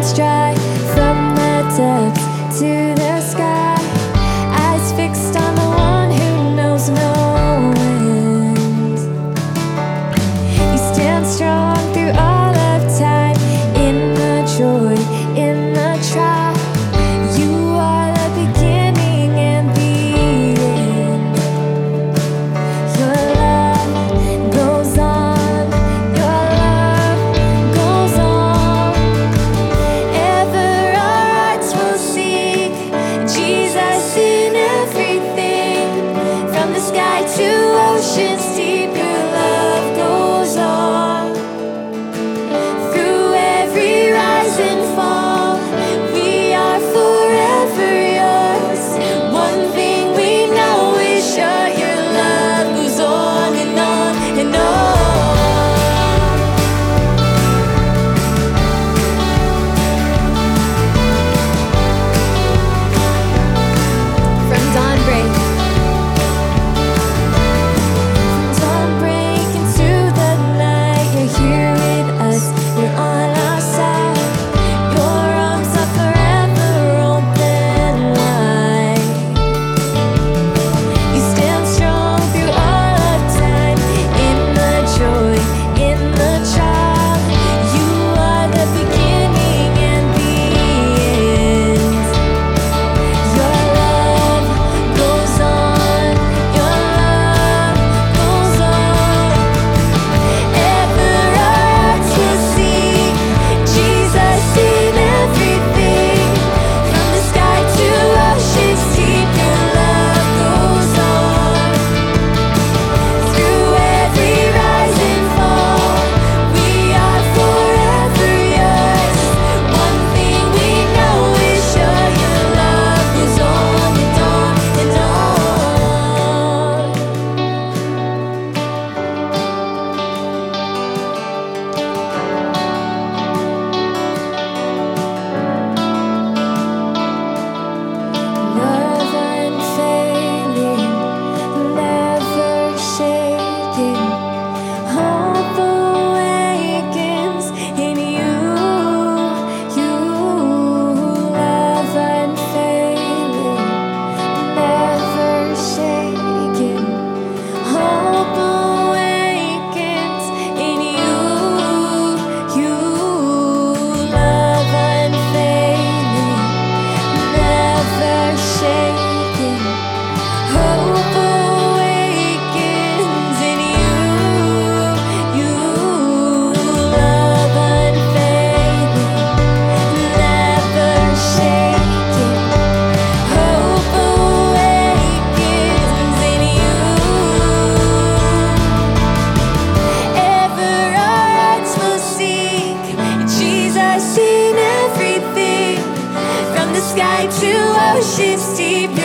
runs dry from the depths to the sky. Eyes fixed on the one who knows no end. You stand strong through all of time, in the joy, in the trial. You are the beginning and the end. Your love goes on, your love goes on. Ever our hearts will seek Jesus in everything. From the sky to oceans deep, your love goes on. Through every rise and fall, we are forever yours. One thing we know is sure, your love goes on and on and on. From dawnbreak into the night, you're here with us, you're on our side. Your arms are forever open wide. You stand strong through all of time, in the joy, in the trial. You are the beginning and the end. Your love goes on, your love goes on. Ever our hearts will seek Jesus in everything. From the sky to oceans deep, your love goes on. Through every rise and fall, we are forever yours. One thing we know is sure, your love goes on and on and on. Love unfailing, never shaking. Hope awakens in you. You love unfailing, never shaking. Hope awakens in you. You love unfailing, never shaking. Hope awakens in you. You love unfailing, never shaking. Hope awakens in you. Ever our hearts will seek Jesus in everything. From the sky to oceans deep,